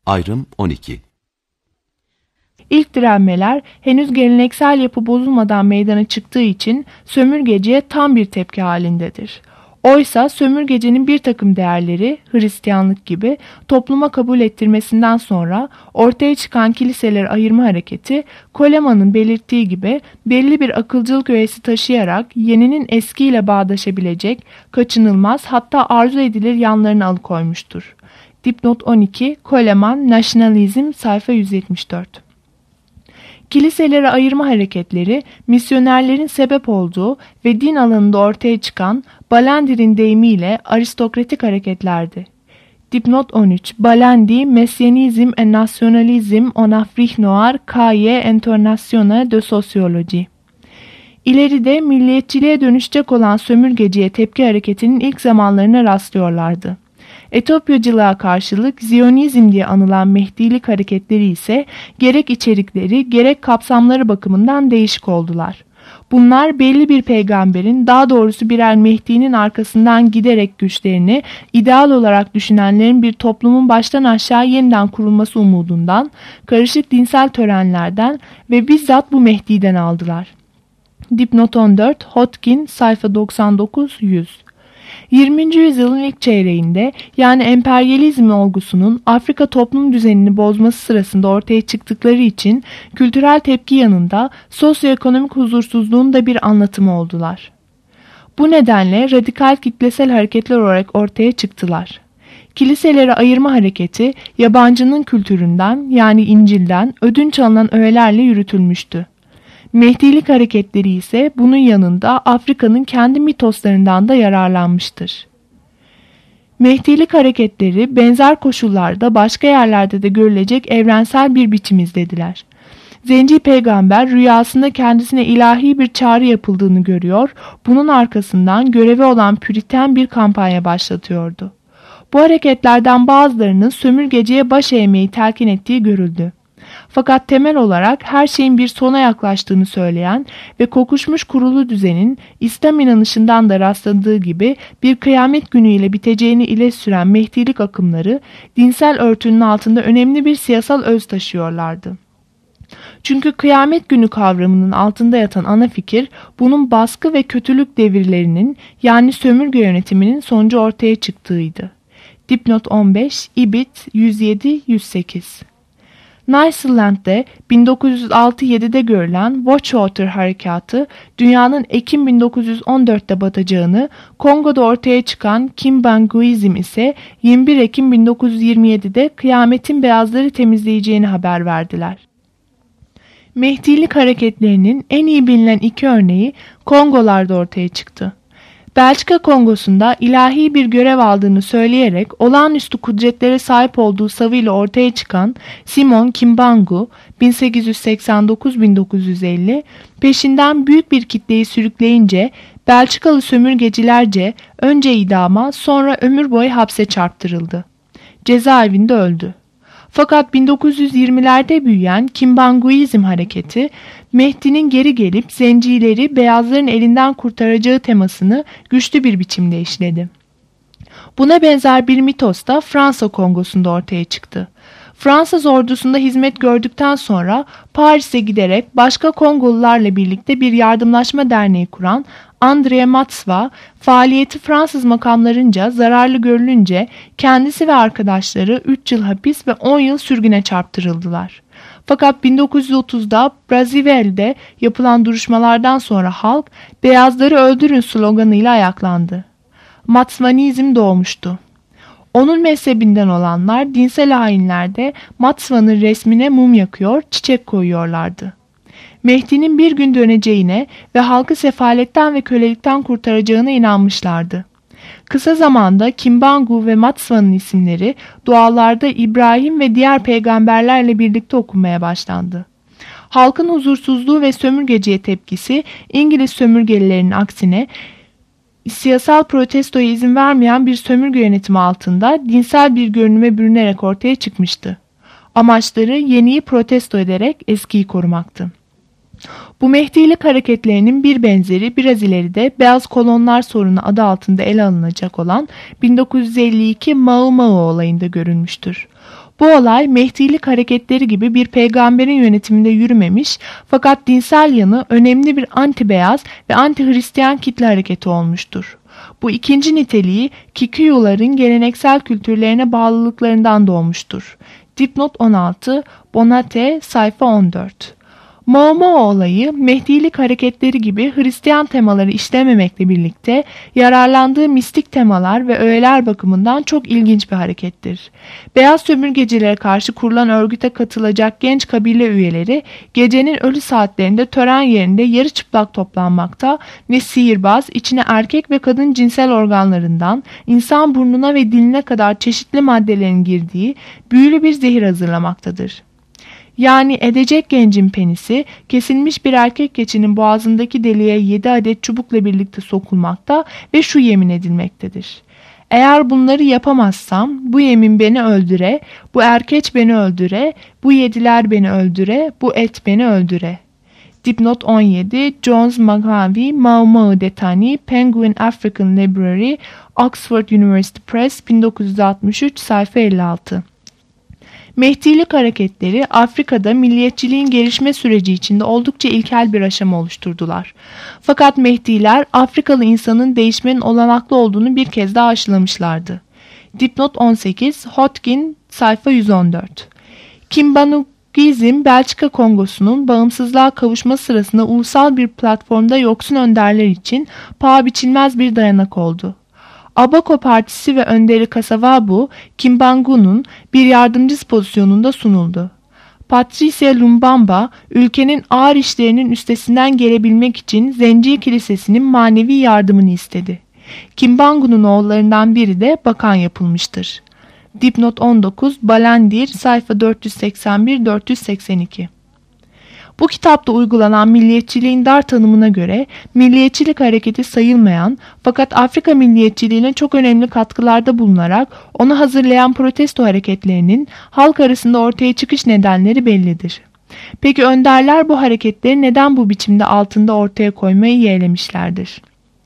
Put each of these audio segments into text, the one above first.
Ayrım 12. İlk direnmeler henüz geleneksel yapı bozulmadan meydana çıktığı için sömürgeciye tam bir tepki halindedir. Oysa sömürgecinin bir takım değerleri, Hristiyanlık gibi, topluma kabul ettirmesinden sonra ortaya çıkan kiliseleri ayırma hareketi, Coleman'ın belirttiği gibi belli bir akılcılık öğesi taşıyarak yeninin eskiyle bağdaşabilecek, kaçınılmaz hatta arzu edilir yanlarını alıkoymuştur. Dipnot 12, Coleman, Nationalism, sayfa 174. Kiliseleri ayırma hareketleri, misyonerlerin sebep olduğu ve din alanında ortaya çıkan Balandir'in deyimiyle aristokratik hareketlerdi. Dipnot 13, Balandi, Messianisme et Nationalisme en Afrique Noire, Cahiers Internationaux de Sociologie. İleride milliyetçiliğe dönüşecek olan sömürgeciye tepki hareketinin ilk zamanlarına rastlıyorlardı. Etopyacılığa karşılık Ziyonizm diye anılan Mehdilik hareketleri ise gerek içerikleri gerek kapsamları bakımından değişik oldular. Bunlar belli bir peygamberin, daha doğrusu birer Mehdi'nin arkasından giderek güçlerini ideal olarak düşünenlerin bir toplumun baştan aşağı yeniden kurulması umudundan, karışık dinsel törenlerden ve bizzat bu Mehdi'den aldılar. Dipnot 14, Hodgkin, sayfa 99-100. 20. yüzyılın ilk çeyreğinde, yani emperyalizm olgusunun Afrika toplum düzenini bozması sırasında ortaya çıktıkları için kültürel tepki yanında sosyoekonomik huzursuzluğun da bir anlatımı oldular. Bu nedenle radikal kitlesel hareketler olarak ortaya çıktılar. Kiliseleri ayırma hareketi yabancının kültüründen, yani İncil'den ödünç alınan öğelerle yürütülmüştü. Mehdilik hareketleri ise bunun yanında Afrika'nın kendi mitoslarından da yararlanmıştır. Mehdilik hareketleri benzer koşullarda başka yerlerde de görülecek evrensel bir biçim izlediler. Zenci peygamber rüyasında kendisine ilahi bir çağrı yapıldığını görüyor, bunun arkasından görevi olan Püriten bir kampanya başlatıyordu. Bu hareketlerden bazılarının sömürgeciye baş eğmeyi telkin ettiği görüldü. Fakat temel olarak her şeyin bir sona yaklaştığını söyleyen ve kokuşmuş kurulu düzenin İslam inanışından da rastladığı gibi bir kıyamet günüyle biteceğini ileri süren Mehdilik akımları dinsel örtünün altında önemli bir siyasal öz taşıyorlardı. Çünkü kıyamet günü kavramının altında yatan ana fikir bunun baskı ve kötülük devirlerinin, yani sömürge yönetiminin sonucu ortaya çıktığıydı. Dipnot 15, İbit 107-108. Nyasaland'de 1906-7'de görülen Watchwater harekatı, dünyanın Ekim 1914'te batacağını, Kongo'da ortaya çıkan Kimbanguizm ise 21 Ekim 1927'de kıyametin beyazları temizleyeceğini haber verdiler. Mehdilik hareketlerinin en iyi bilinen iki örneği Kongolarda ortaya çıktı. Belçika Kongosu'nda ilahi bir görev aldığını söyleyerek olağanüstü kudretlere sahip olduğu savıyla ortaya çıkan Simon Kimbangu 1889-1950 peşinden büyük bir kitleyi sürükleyince Belçikalı sömürgecilerce önce idama sonra ömür boyu hapse çarptırıldı. Cezaevinde öldü. Fakat 1920'lerde büyüyen Kimbanguizm hareketi, Mehdi'nin geri gelip zencileri beyazların elinden kurtaracağı temasını güçlü bir biçimde işledi. Buna benzer bir mitos da Fransa Kongosu'nda ortaya çıktı. Fransız ordusunda hizmet gördükten sonra Paris'e giderek başka Kongolularla birlikte bir yardımlaşma derneği kuran André Matsva, faaliyeti Fransız makamlarınca zararlı görülünce kendisi ve arkadaşları 3 yıl hapis ve 10 yıl sürgüne çarptırıldılar. Fakat 1930'da Brazzaville'de yapılan duruşmalardan sonra halk "Beyazları öldürün" sloganıyla ayaklandı. Matsvanizm doğmuştu. Onun mezhebinden olanlar dinsel hainlerde Matsva'nın resmine mum yakıyor, çiçek koyuyorlardı. Mehdi'nin bir gün döneceğine ve halkı sefaletten ve kölelikten kurtaracağına inanmışlardı. Kısa zamanda Kimbangu ve Matsva'nın isimleri dualarda İbrahim ve diğer peygamberlerle birlikte okunmaya başlandı. Halkın huzursuzluğu ve sömürgeciye tepkisi İngiliz sömürgelilerin aksine siyasal protestoya izin vermeyen bir sömürge yönetimi altında dinsel bir görünüme bürünerek ortaya çıkmıştı. Amaçları yeniyi protesto ederek eskiyi korumaktı. Bu Mehdilik hareketlerinin bir benzeri biraz ileride Beyaz Kolonlar sorunu adı altında ele alınacak olan 1952 Mau Mau olayında görülmüştür. Bu olay Mehdilik hareketleri gibi bir peygamberin yönetiminde yürümemiş fakat dinsel yanı önemli bir anti-beyaz ve anti-Hristiyan kitle hareketi olmuştur. Bu ikinci niteliği Kikuyuların geleneksel kültürlerine bağlılıklarından doğmuştur. Dipnot 16, Bonate, sayfa 14. Mau olayı Mehdilik hareketleri gibi Hristiyan temaları işlememekle birlikte yararlandığı mistik temalar ve öğeler bakımından çok ilginç bir harekettir. Beyaz sömürgecilere karşı kurulan örgüte katılacak genç kabile üyeleri gecenin ölü saatlerinde tören yerinde yarı çıplak toplanmakta ve sihirbaz içine erkek ve kadın cinsel organlarından insan burnuna ve diline kadar çeşitli maddelerin girdiği büyülü bir zehir hazırlamaktadır. Yani edecek gencin penisi kesilmiş bir erkek keçinin boğazındaki deliğe 7 adet çubukla birlikte sokulmakta ve şu yemin edilmektedir. Eğer bunları yapamazsam bu yemin beni öldüre, bu erkeç beni öldüre, bu yediler beni öldüre, bu et beni öldüre. Dipnot 17, Jones Magavi, Mau Detani, Penguin African Library, Oxford University Press, 1963, sayfa 56. Mehdilik hareketleri Afrika'da milliyetçiliğin gelişme süreci içinde oldukça ilkel bir aşama oluşturdular. Fakat Mehdiler Afrikalı insanın değişmenin olanaklı olduğunu bir kez daha aşılamışlardı. Dipnot 18, Hodgkin, sayfa 114. Kimbanugizm, Belçika Kongosu'nun bağımsızlığa kavuşma sırasında ulusal bir platformda yoksun önderler için paha biçilmez bir dayanak oldu. Abako Partisi ve önderi Kasavabu, Kimbangu'nun bir yardımcısı pozisyonunda sunuldu. Patricia Lumbamba, ülkenin ağır işlerinin üstesinden gelebilmek için Zenci Kilisesi'nin manevi yardımını istedi. Kimbangu'nun oğullarından biri de bakan yapılmıştır. Dipnot 19, Balendir, sayfa 481-482. Bu kitapta uygulanan milliyetçiliğin dar tanımına göre milliyetçilik hareketi sayılmayan fakat Afrika milliyetçiliğine çok önemli katkılarda bulunarak onu hazırlayan protesto hareketlerinin halk arasında ortaya çıkış nedenleri bellidir. Peki önderler bu hareketleri neden bu biçimde altında ortaya koymayı yeğlemişlerdir?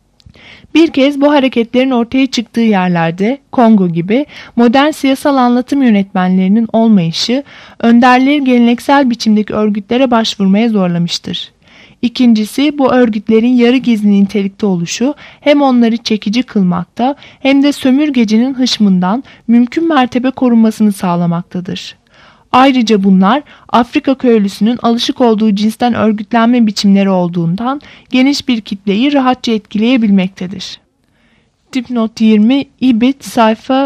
Bir kez bu hareketlerin ortaya çıktığı yerlerde, Kongo gibi modern siyasal anlatım yönetmenlerinin olmayışı, önderleri geleneksel biçimdeki örgütlere başvurmaya zorlamıştır. İkincisi, bu örgütlerin yarı gizli nitelikte oluşu hem onları çekici kılmakta hem de sömürgecinin hışmından mümkün mertebe korunmasını sağlamaktadır. Ayrıca bunlar Afrika köylüsünün alışık olduğu cinsten örgütlenme biçimleri olduğundan geniş bir kitleyi rahatça etkileyebilmektedir. Dipnot 20, İbit, sayfa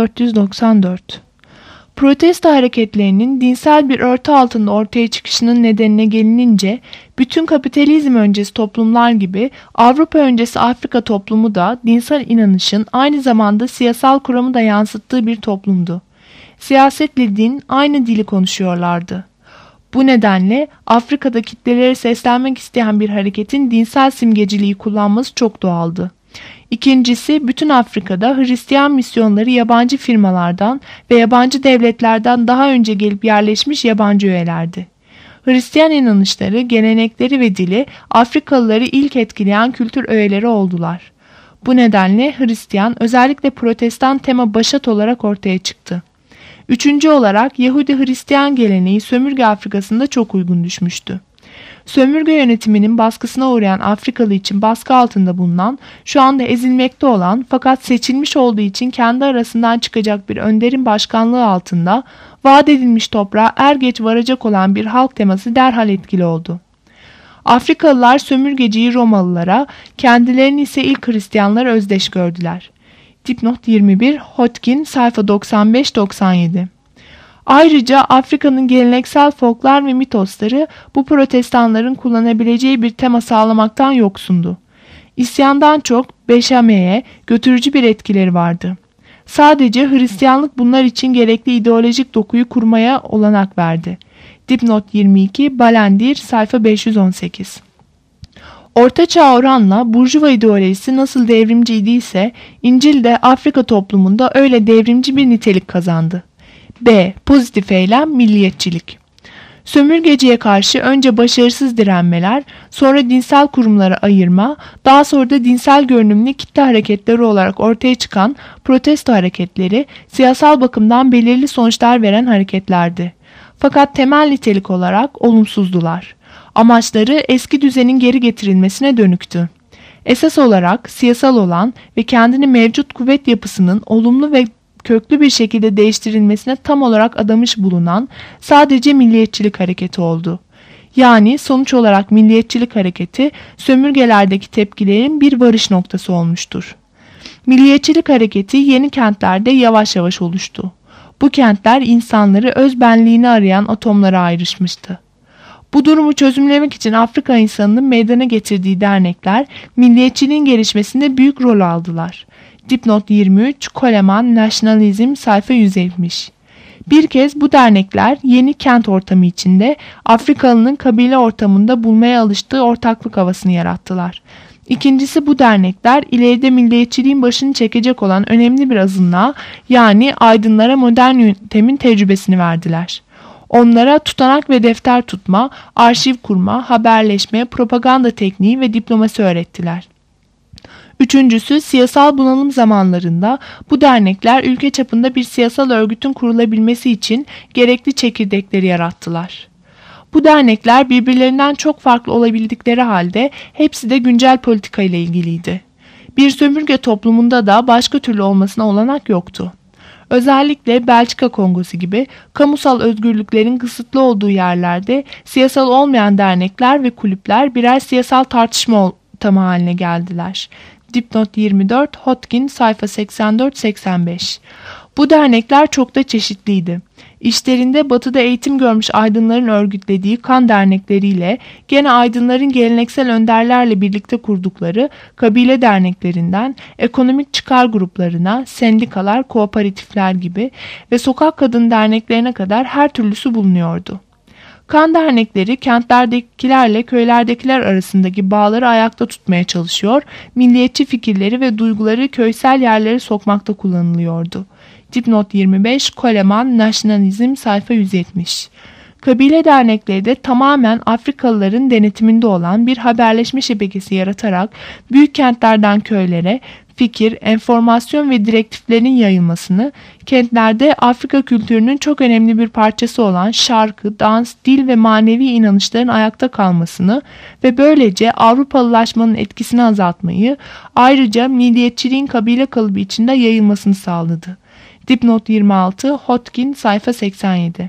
1494. Protesto hareketlerinin dinsel bir örtü altında ortaya çıkışının nedenine gelinince, bütün kapitalizm öncesi toplumlar gibi Avrupa öncesi Afrika toplumu da dinsel inanışın aynı zamanda siyasal kuramı da yansıttığı bir toplumdu. Siyasetle din aynı dili konuşuyorlardı. Bu nedenle Afrika'da kitlelere seslenmek isteyen bir hareketin dinsel simgeciliği kullanması çok doğaldı. İkincisi, bütün Afrika'da Hristiyan misyonları yabancı firmalardan ve yabancı devletlerden daha önce gelip yerleşmiş yabancı üyelerdi. Hristiyan inanışları, gelenekleri ve dili Afrikalıları ilk etkileyen kültür öğeleri oldular. Bu nedenle Hristiyan, özellikle Protestan tema başat olarak ortaya çıktı. Üçüncü olarak Yahudi-Hristiyan geleneği sömürge Afrika'sında çok uygun düşmüştü. Sömürge yönetiminin baskısına uğrayan Afrikalı için baskı altında bulunan, şu anda ezilmekte olan fakat seçilmiş olduğu için kendi arasından çıkacak bir önderin başkanlığı altında vaat edilmiş toprağa er geç varacak olan bir halk teması derhal etkili oldu. Afrikalılar sömürgeciyi Romalılara, kendilerini ise ilk Hristiyanlara özdeş gördüler. Dipnot 21, Hodgkin, sayfa 95-97. Ayrıca Afrika'nın geleneksel folklar ve mitosları bu protestanların kullanabileceği bir tema sağlamaktan yoksundu. İsyandan çok beşameye götürücü bir etkileri vardı. Sadece Hristiyanlık bunlar için gerekli ideolojik dokuyu kurmaya olanak verdi. Dipnot 22, Balendir, sayfa 518. Orta Çağ oranla Burjuva ideolojisi nasıl devrimci idiyse, İncil de Afrika toplumunda öyle devrimci bir nitelik kazandı. B. Pozitif eylem, milliyetçilik. Sömürgeciye karşı önce başarısız direnmeler, sonra dinsel kurumlara ayırma, daha sonra da dinsel görünümlü kitle hareketleri olarak ortaya çıkan protesto hareketleri siyasal bakımdan belirli sonuçlar veren hareketlerdi. Fakat temel nitelik olarak olumsuzdular. Amaçları eski düzenin geri getirilmesine dönüktü. Esas olarak siyasal olan ve kendini mevcut kuvvet yapısının olumlu ve köklü bir şekilde değiştirilmesine tam olarak adamış bulunan sadece milliyetçilik hareketi oldu. Yani sonuç olarak milliyetçilik hareketi sömürgelerdeki tepkilerin bir varış noktası olmuştur. Milliyetçilik hareketi yeni kentlerde yavaş yavaş oluştu. Bu kentler insanları öz benliğini arayan atomlara ayrışmıştı. Bu durumu çözümlemek için Afrika insanının meydana getirdiği dernekler milliyetçiliğin gelişmesinde büyük rol aldılar. Dipnot 23, Coleman, Nationalism, sayfa 170. Bir kez bu dernekler yeni kent ortamı içinde Afrikalının kabile ortamında bulmaya alıştığı ortaklık havasını yarattılar. İkincisi bu dernekler ileride milliyetçiliğin başını çekecek olan önemli bir azınlığa yani aydınlara modern yöntemin tecrübesini verdiler. Onlara tutanak ve defter tutma, arşiv kurma, haberleşme, propaganda tekniği ve diplomasi öğrettiler. Üçüncüsü siyasal bunalım zamanlarında bu dernekler ülke çapında bir siyasal örgütün kurulabilmesi için gerekli çekirdekleri yarattılar. Bu dernekler birbirlerinden çok farklı olabildikleri halde hepsi de güncel politika ile ilgiliydi. Bir sömürge toplumunda da başka türlü olmasına olanak yoktu. Özellikle Belçika Kongosu gibi kamusal özgürlüklerin kısıtlı olduğu yerlerde siyasal olmayan dernekler ve kulüpler birer siyasal tartışma ortamı haline geldiler. Dipnot 24, Hodgkin, sayfa 84-85. Bu dernekler çok da çeşitliydi. İşlerinde batıda eğitim görmüş aydınların örgütlediği kan dernekleriyle gene aydınların geleneksel önderlerle birlikte kurdukları kabile derneklerinden ekonomik çıkar gruplarına, sendikalar, kooperatifler gibi ve sokak kadın derneklerine kadar her türlüsü bulunuyordu. Kan dernekleri kentlerdekilerle köylerdekiler arasındaki bağları ayakta tutmaya çalışıyor, milliyetçi fikirleri ve duyguları köysel yerlere sokmakta kullanılıyordu. Dipnot 25, Coleman, Nationalism, sayfa 170. Kabile dernekleri de tamamen Afrikalıların denetiminde olan bir haberleşme şebekesi yaratarak büyük kentlerden köylere fikir, enformasyon ve direktiflerin yayılmasını, kentlerde Afrika kültürünün çok önemli bir parçası olan şarkı, dans, dil ve manevi inanışların ayakta kalmasını ve böylece Avrupalılaşmanın etkisini azaltmayı, ayrıca milliyetçiliğin kabile kalıbı içinde yayılmasını sağladı. Dipnot 26, Hodgkin, sayfa 87.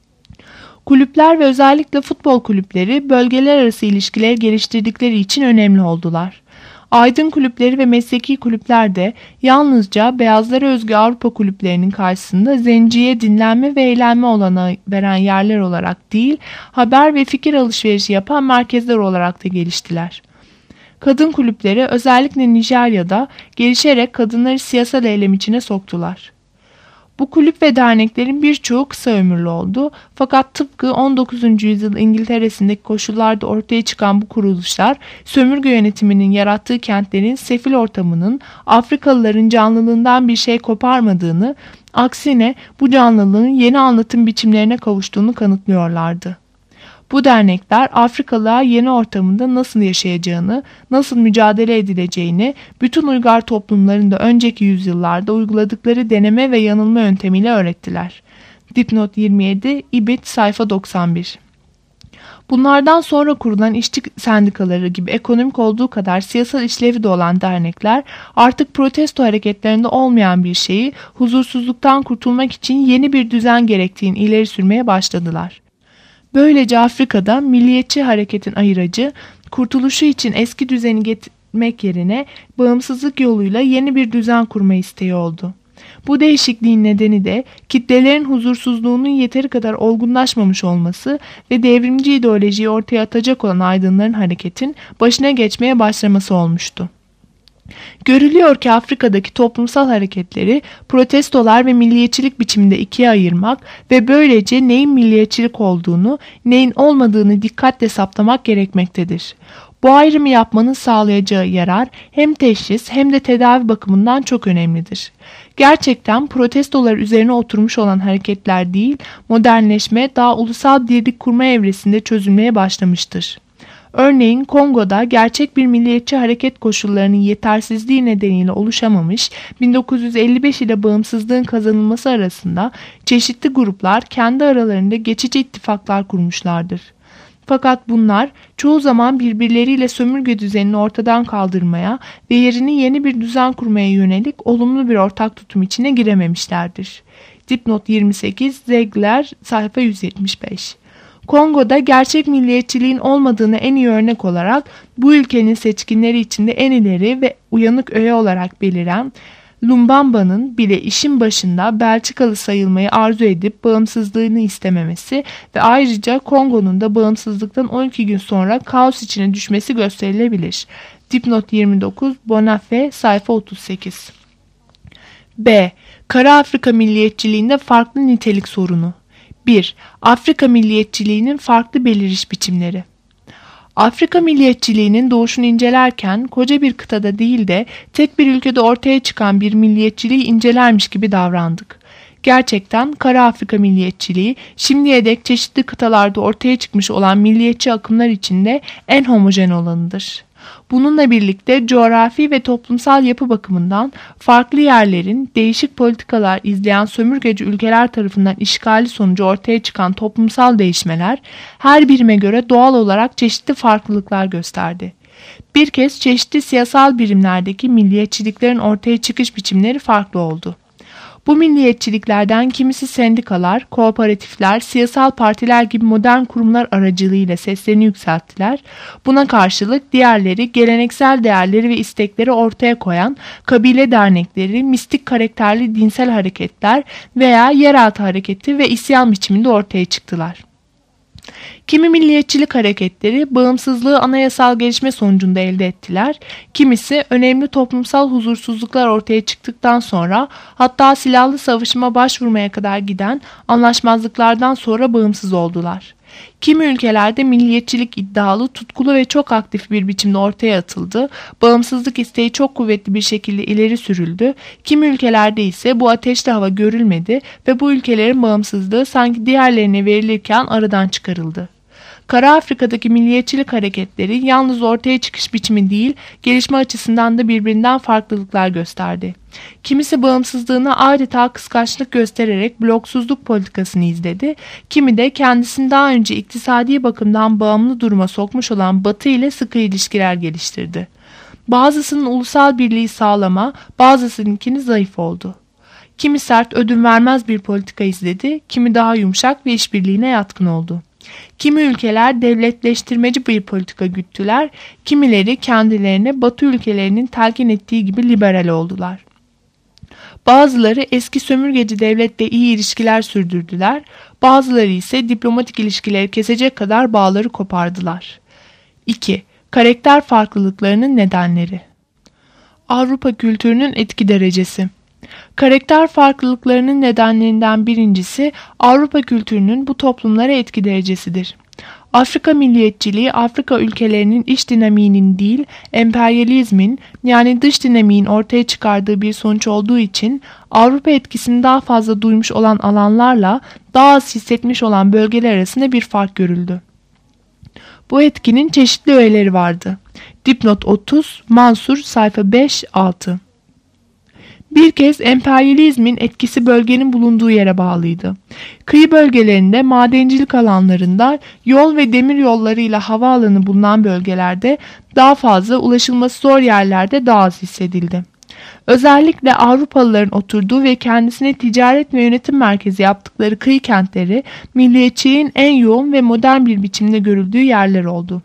Kulüpler ve özellikle futbol kulüpleri bölgeler arası ilişkileri geliştirdikleri için önemli oldular. Aydın kulüpleri ve mesleki kulüpler de yalnızca beyazlara özgü Avrupa kulüplerinin karşısında zenciye dinlenme ve eğlenme olanağı veren yerler olarak değil, haber ve fikir alışverişi yapan merkezler olarak da geliştiler. Kadın kulüpleri özellikle Nijerya'da gelişerek kadınları siyasal eylem içine soktular. Bu kulüp ve derneklerin birçoğu kısa ömürlü oldu. Fakat tıpkı 19. yüzyıl İngiltere'sindeki koşullarda ortaya çıkan bu kuruluşlar, sömürge yönetiminin yarattığı kentlerin sefil ortamının Afrikalıların canlılığından bir şey koparmadığını, aksine bu canlılığın yeni anlatım biçimlerine kavuştuğunu kanıtlıyorlardı. Bu dernekler Afrikalığa yeni ortamında nasıl yaşayacağını, nasıl mücadele edileceğini, bütün uygar toplumlarında önceki yüzyıllarda uyguladıkları deneme ve yanılma yöntemiyle öğrettiler. Dipnot 27, İbit, sayfa 91. Bunlardan sonra kurulan işçi sendikaları gibi ekonomik olduğu kadar siyasal işlevi de olan dernekler artık protesto hareketlerinde olmayan bir şeyi huzursuzluktan kurtulmak için yeni bir düzen gerektiğini ileri sürmeye başladılar. Böylece Afrika'da milliyetçi hareketin ayıracı, kurtuluşu için eski düzeni getirmek yerine bağımsızlık yoluyla yeni bir düzen kurma isteği oldu. Bu değişikliğin nedeni de kitlelerin huzursuzluğunun yeteri kadar olgunlaşmamış olması ve devrimci ideolojiyi ortaya atacak olan aydınların hareketin başına geçmeye başlaması olmuştu. Görülüyor ki Afrika'daki toplumsal hareketleri protestolar ve milliyetçilik biçiminde ikiye ayırmak ve böylece neyin milliyetçilik olduğunu, neyin olmadığını dikkatle saptamak gerekmektedir. Bu ayrımı yapmanın sağlayacağı yarar hem teşhis hem de tedavi bakımından çok önemlidir. Gerçekten protestolar üzerine oturmuş olan hareketler değil, modernleşme daha ulusal birlik kurma evresinde çözülmeye başlamıştır. Örneğin Kongo'da gerçek bir milliyetçi hareket koşullarının yetersizliği nedeniyle oluşamamış, 1955 ile bağımsızlığın kazanılması arasında çeşitli gruplar kendi aralarında geçici ittifaklar kurmuşlardır. Fakat bunlar çoğu zaman birbirleriyle sömürge düzenini ortadan kaldırmaya ve yerini yeni bir düzen kurmaya yönelik olumlu bir ortak tutum içine girememişlerdir. Dipnot 28, Zegler, sayfa 175. Kongo'da gerçek milliyetçiliğin olmadığını en iyi örnek olarak bu ülkenin seçkinleri içinde en ileri ve uyanık öğe olarak beliren Lumbamba'nın bile işin başında Belçikalı sayılmayı arzu edip bağımsızlığını istememesi ve ayrıca Kongo'nun da bağımsızlıktan 12 gün sonra kaos içine düşmesi gösterilebilir. Dipnot 29, Bonafé, sayfa 38. B. Kara Afrika milliyetçiliğinde farklı nitelik sorunu. 1. Afrika milliyetçiliğinin farklı beliriş biçimleri. Afrika milliyetçiliğinin doğuşunu incelerken koca bir kıtada değil de tek bir ülkede ortaya çıkan bir milliyetçiliği incelermiş gibi davrandık. Gerçekten Kara Afrika milliyetçiliği şimdiye dek çeşitli kıtalarda ortaya çıkmış olan milliyetçi akımlar içinde en homojen olanıdır. Bununla birlikte coğrafi ve toplumsal yapı bakımından farklı yerlerin değişik politikalar izleyen sömürgeci ülkeler tarafından işgali sonucu ortaya çıkan toplumsal değişmeler her birime göre doğal olarak çeşitli farklılıklar gösterdi. Bir kez çeşitli siyasal birimlerdeki milliyetçiliklerin ortaya çıkış biçimleri farklı oldu. Bu milliyetçiliklerden kimisi sendikalar, kooperatifler, siyasal partiler gibi modern kurumlar aracılığıyla seslerini yükselttiler. Buna karşılık diğerleri geleneksel değerleri ve istekleri ortaya koyan kabile dernekleri, mistik karakterli dinsel hareketler veya yeraltı hareketi ve isyan biçiminde ortaya çıktılar. Kimi milliyetçilik hareketleri bağımsızlığı anayasal gelişme sonucunda elde ettiler. Kimisi önemli toplumsal huzursuzluklar ortaya çıktıktan sonra hatta silahlı savaşıma başvurmaya kadar giden anlaşmazlıklardan sonra bağımsız oldular. Kimi ülkelerde milliyetçilik iddialı, tutkulu ve çok aktif bir biçimde ortaya atıldı. Bağımsızlık isteği çok kuvvetli bir şekilde ileri sürüldü. Kimi ülkelerde ise bu ateşli hava görülmedi ve bu ülkelerin bağımsızlığı sanki diğerlerine verilirken aradan çıkarıldı. Kara Afrika'daki milliyetçilik hareketleri yalnız ortaya çıkış biçimi değil, gelişme açısından da birbirinden farklılıklar gösterdi. Kimisi bağımsızlığına adeta kıskançlık göstererek bloksuzluk politikasını izledi, kimi de kendisini daha önce iktisadi bakımdan bağımlı duruma sokmuş olan Batı ile sıkı ilişkiler geliştirdi. Bazısının ulusal birliği sağlama, bazısınınkini zayıf oldu. Kimi sert ödün vermez bir politika izledi, kimi daha yumuşak ve işbirliğine yatkın oldu. Kimi ülkeler devletleştirmeci bir politika güttüler, kimileri kendilerine Batı ülkelerinin telkin ettiği gibi liberal oldular. Bazıları eski sömürgeci devletle iyi ilişkiler sürdürdüler, bazıları ise diplomatik ilişkileri kesecek kadar bağları kopardılar. 2. Karakter farklılıklarının nedenleri. Avrupa kültürünün etki derecesi. Karakter farklılıklarının nedenlerinden birincisi Avrupa kültürünün bu toplumlara etki derecesidir. Afrika milliyetçiliği Afrika ülkelerinin iç dinamiğinin değil, emperyalizmin yani dış dinamiğin ortaya çıkardığı bir sonuç olduğu için Avrupa etkisini daha fazla duymuş olan alanlarla daha az hissetmiş olan bölgeler arasında bir fark görüldü. Bu etkinin çeşitli öğeleri vardı. Dipnot 30, Mansur, sayfa 5-6. Bir kez emperyalizmin etkisi bölgenin bulunduğu yere bağlıydı. Kıyı bölgelerinde, madencilik alanlarında, yol ve demir yollarıyla havaalanı bulunan bölgelerde daha fazla, ulaşılması zor yerlerde daha az hissedildi. Özellikle Avrupalıların oturduğu ve kendisine ticaret ve yönetim merkezi yaptıkları kıyı kentleri, milliyetçiliğin en yoğun ve modern bir biçimde görüldüğü yerler oldu.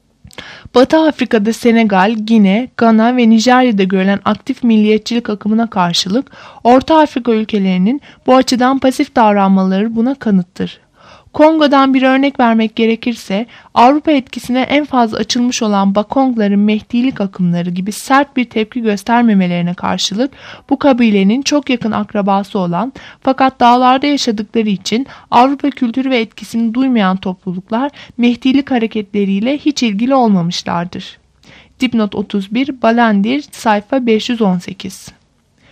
Batı Afrika'da Senegal, Gine, Gana ve Nijerya'da görülen aktif milliyetçilik akımına karşılık Orta Afrika ülkelerinin bu açıdan pasif davranmaları buna kanıttır. Kongo'dan bir örnek vermek gerekirse Avrupa etkisine en fazla açılmış olan Bakongların Mehdilik akımları gibi sert bir tepki göstermemelerine karşılık bu kabilenin çok yakın akrabası olan fakat dağlarda yaşadıkları için Avrupa kültürü ve etkisini duymayan topluluklar Mehdilik hareketleriyle hiç ilgili olmamışlardır. Dipnot 31, Balandir, sayfa 518.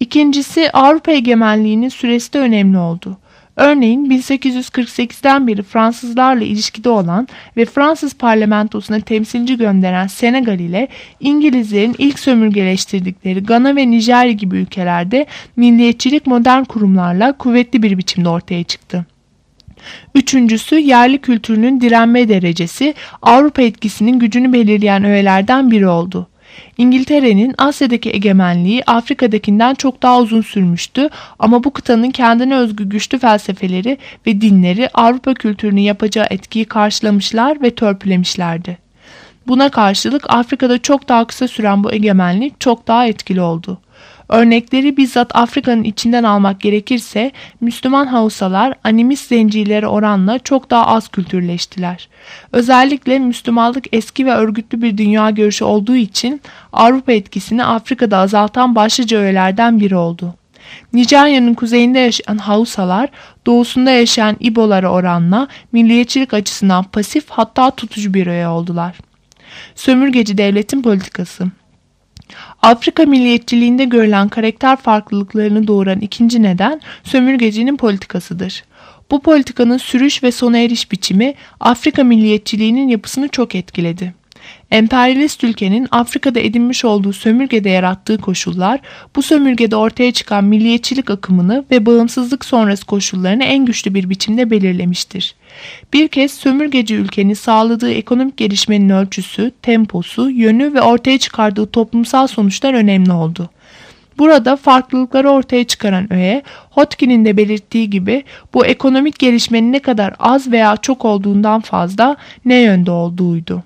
İkincisi, Avrupa egemenliğinin süresi de önemli oldu. Örneğin 1848'den beri Fransızlarla ilişkide olan ve Fransız parlamentosuna temsilci gönderen Senegal ile İngilizlerin ilk sömürgeleştirdikleri Gana ve Nijerya gibi ülkelerde milliyetçilik modern kurumlarla kuvvetli bir biçimde ortaya çıktı. Üçüncüsü, yerli kültürünün direnme derecesi Avrupa etkisinin gücünü belirleyen öğelerden biri oldu. İngiltere'nin Asya'daki egemenliği Afrika'dakinden çok daha uzun sürmüştü ama bu kıtanın kendine özgü güçlü felsefeleri ve dinleri Avrupa kültürünün yapacağı etkiyi karşılamışlar ve törpülemişlerdi. Buna karşılık Afrika'da çok daha kısa süren bu egemenlik çok daha etkili oldu. Örnekleri bizzat Afrika'nın içinden almak gerekirse Müslüman Hausalar animist zencilere oranla çok daha az kültürleştiler. Özellikle Müslümanlık eski ve örgütlü bir dünya görüşü olduğu için Avrupa etkisini Afrika'da azaltan başlıca öğelerden biri oldu. Nijerya'nın kuzeyinde yaşayan Hausalar, doğusunda yaşayan İbo'lara oranla milliyetçilik açısından pasif hatta tutucu bir öğe oldular. Sömürgeci devletin politikası. Afrika milliyetçiliğinde görülen karakter farklılıklarını doğuran ikinci neden sömürgecinin politikasıdır. Bu politikanın sürüş ve sona eriş biçimi Afrika milliyetçiliğinin yapısını çok etkiledi. Emperyalist ülkenin Afrika'da edinmiş olduğu sömürgede yarattığı koşullar, bu sömürgede ortaya çıkan milliyetçilik akımını ve bağımsızlık sonrası koşullarını en güçlü bir biçimde belirlemiştir. Bir kez sömürgeci ülkenin sağladığı ekonomik gelişmenin ölçüsü, temposu, yönü ve ortaya çıkardığı toplumsal sonuçlar önemli oldu. Burada farklılıkları ortaya çıkaran öğe, Hodgkin'in de belirttiği gibi bu ekonomik gelişmenin ne kadar az veya çok olduğundan fazla ne yönde olduğuydu.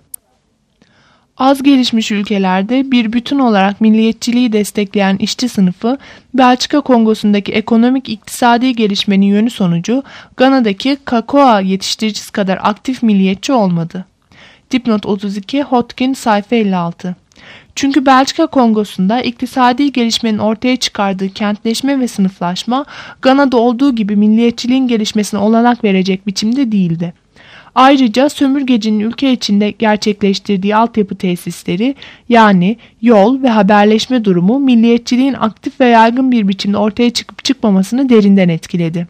Az gelişmiş ülkelerde bir bütün olarak milliyetçiliği destekleyen işçi sınıfı, Belçika Kongosu'ndaki ekonomik iktisadi gelişmenin yönü sonucu Gana'daki kakao yetiştiricisi kadar aktif milliyetçi olmadı. Dipnot 32, Hodgkin sayfa 56. Çünkü Belçika Kongosu'nda iktisadi gelişmenin ortaya çıkardığı kentleşme ve sınıflaşma, Gana'da olduğu gibi milliyetçiliğin gelişmesine olanak verecek biçimde değildi. Ayrıca sömürgecinin ülke içinde gerçekleştirdiği altyapı tesisleri yani yol ve haberleşme durumu milliyetçiliğin aktif ve yaygın bir biçimde ortaya çıkıp çıkmamasını derinden etkiledi.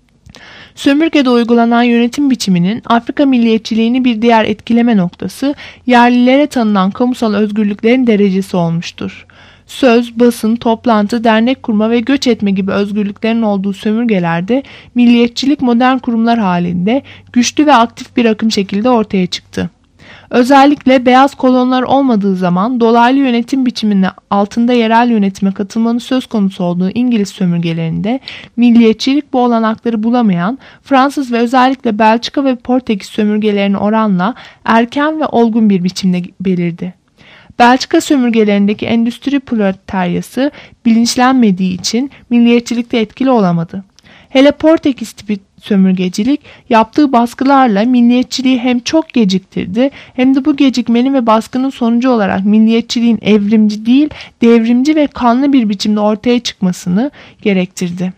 Sömürgede uygulanan yönetim biçiminin Afrika milliyetçiliğini bir diğer etkileme noktası yerlilere tanınan kamusal özgürlüklerin derecesi olmuştur. Söz, basın, toplantı, dernek kurma ve göç etme gibi özgürlüklerin olduğu sömürgelerde milliyetçilik modern kurumlar halinde güçlü ve aktif bir akım şekilde ortaya çıktı. Özellikle beyaz kolonlar olmadığı zaman dolaylı yönetim biçiminin altında yerel yönetime katılmanın söz konusu olduğu İngiliz sömürgelerinde milliyetçilik bu olanakları bulamayan Fransız ve özellikle Belçika ve Portekiz sömürgelerine oranla erken ve olgun bir biçimde belirdi. Belçika sömürgelerindeki endüstri proletaryası bilinçlenmediği için milliyetçilikte etkili olamadı. Hele Portekiz tipi sömürgecilik yaptığı baskılarla milliyetçiliği hem çok geciktirdi hem de bu gecikmenin ve baskının sonucu olarak milliyetçiliğin evrimci değil devrimci ve kanlı bir biçimde ortaya çıkmasını gerektirdi.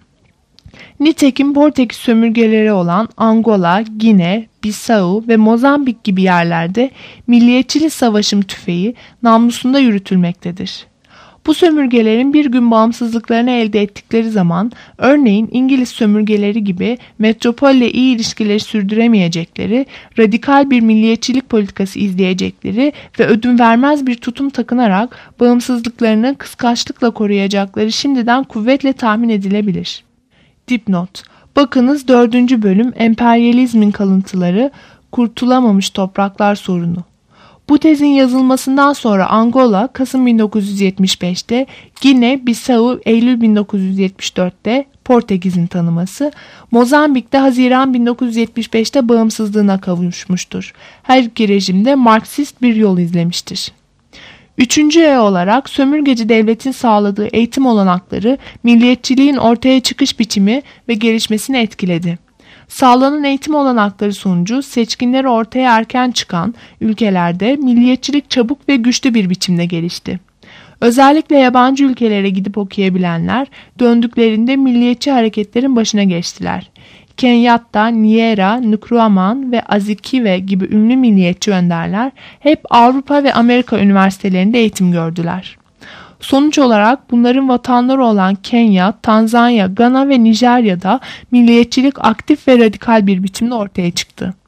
Nitekim Portekiz sömürgeleri olan Angola, Gine, Bissau ve Mozambik gibi yerlerde milliyetçilik savaşım tüfeği namlusunda yürütülmektedir. Bu sömürgelerin bir gün bağımsızlıklarını elde ettikleri zaman örneğin İngiliz sömürgeleri gibi metropolle iyi ilişkileri sürdüremeyecekleri, radikal bir milliyetçilik politikası izleyecekleri ve ödün vermez bir tutum takınarak bağımsızlıklarını kıskançlıkla koruyacakları şimdiden kuvvetle tahmin edilebilir. Dipnot. Bakınız 4. bölüm Emperyalizmin kalıntıları, kurtulamamış topraklar sorunu. Bu tezin yazılmasından sonra Angola Kasım 1975'te, Gine-Bissau Eylül 1974'te Portekiz'in tanıması, Mozambik'te Haziran 1975'te bağımsızlığına kavuşmuştur. Her iki rejimde Marksist bir yol izlemiştir. Üçüncü olarak sömürgeci devletin sağladığı eğitim olanakları milliyetçiliğin ortaya çıkış biçimi ve gelişmesini etkiledi. Sağlanan eğitim olanakları sonucu seçkinleri ortaya erken çıkan ülkelerde milliyetçilik çabuk ve güçlü bir biçimde gelişti. Özellikle yabancı ülkelere gidip okuyabilenler döndüklerinde milliyetçi hareketlerin başına geçtiler. Kenyatta, Nyera, Nkrumah ve Azikiwe gibi ünlü milliyetçi önderler hep Avrupa ve Amerika üniversitelerinde eğitim gördüler. Sonuç olarak bunların vatanları olan Kenya, Tanzanya, Gana ve Nijerya'da milliyetçilik aktif ve radikal bir biçimde ortaya çıktı.